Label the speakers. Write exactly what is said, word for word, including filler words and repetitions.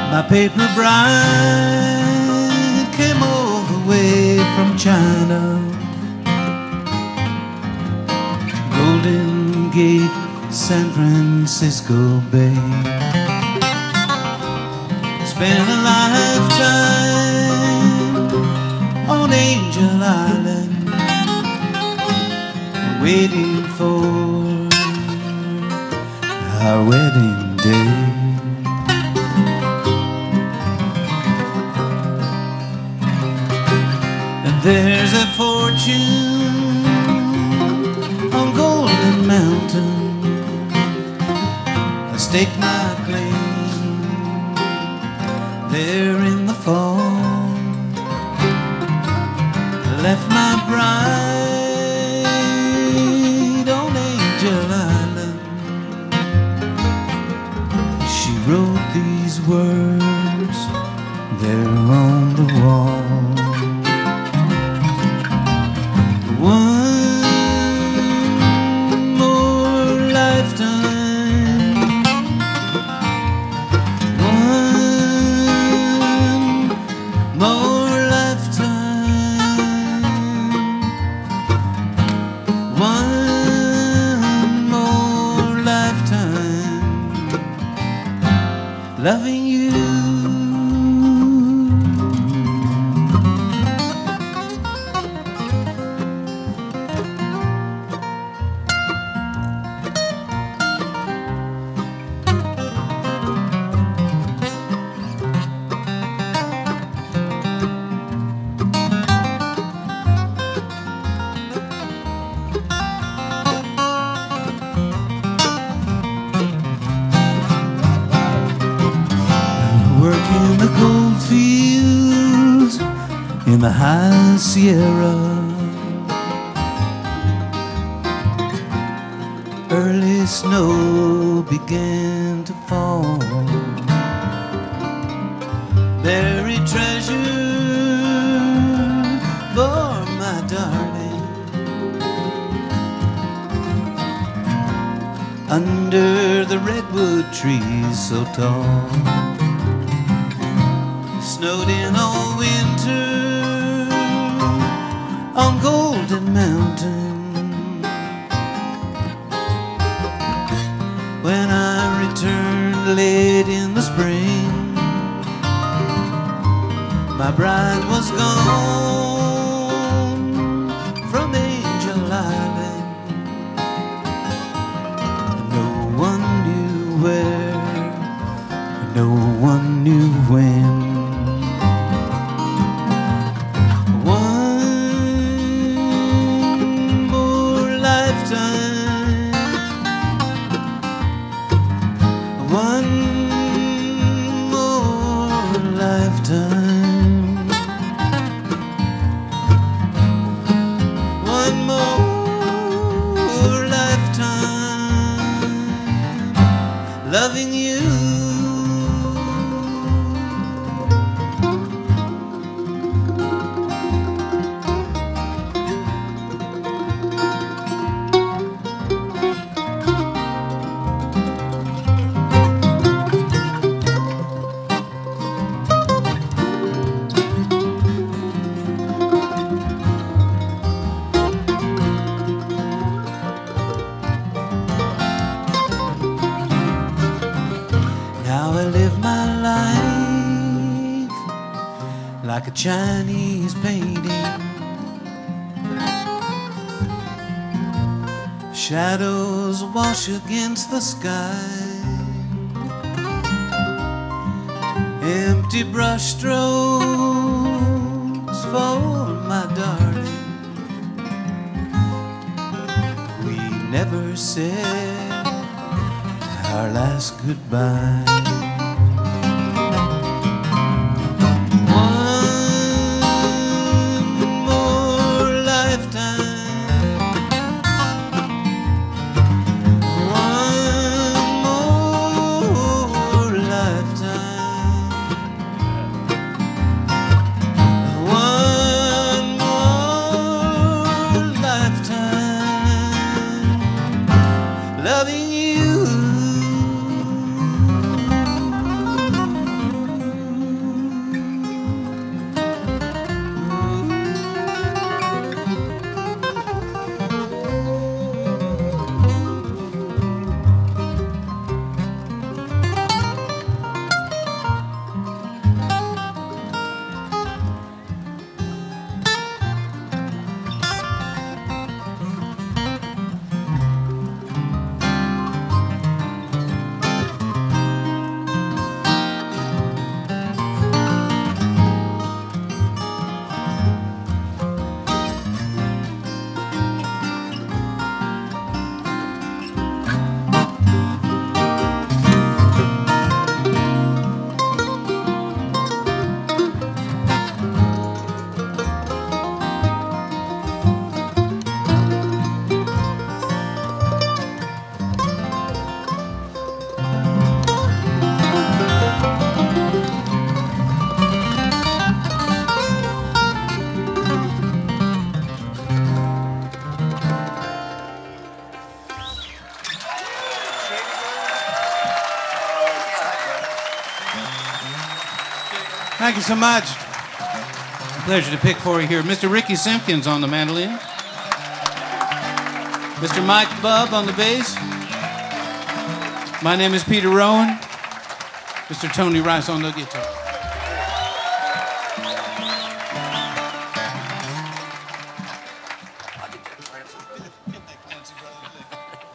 Speaker 1: My paper bride came all the way from China, Golden Gate, San Francisco Bay. Spent a lifetime on Angel Island, waiting for our wedding day. And there's a fortune on Golden Mountain. I staked my claim there in the fall. Left my bride on Angel Island. She wrote these words there on the wall. One more lifetime, one more lifetime, one more lifetime, loving you. In the gold fields in the high Sierra, early snow began to fall. Buried treasure for my darling under the redwood trees so tall. Snowed in all winter on Golden Mountain. When I returned late in the spring, my bride was gone from Angel Island. No one knew where, no one knew when. One more lifetime, one more lifetime, loving you. Now I live my life like a Chinese painting. Shadows wash against the sky. Empty brush strokes for my darling. We never said our last goodbye. Loving you.
Speaker 2: Thank you so much. Pleasure to pick for you here. Mister Ricky Simpkins on the mandolin. Mister Mike Bubb on the bass. My name is Peter Rowan. Mister Tony Rice on the guitar.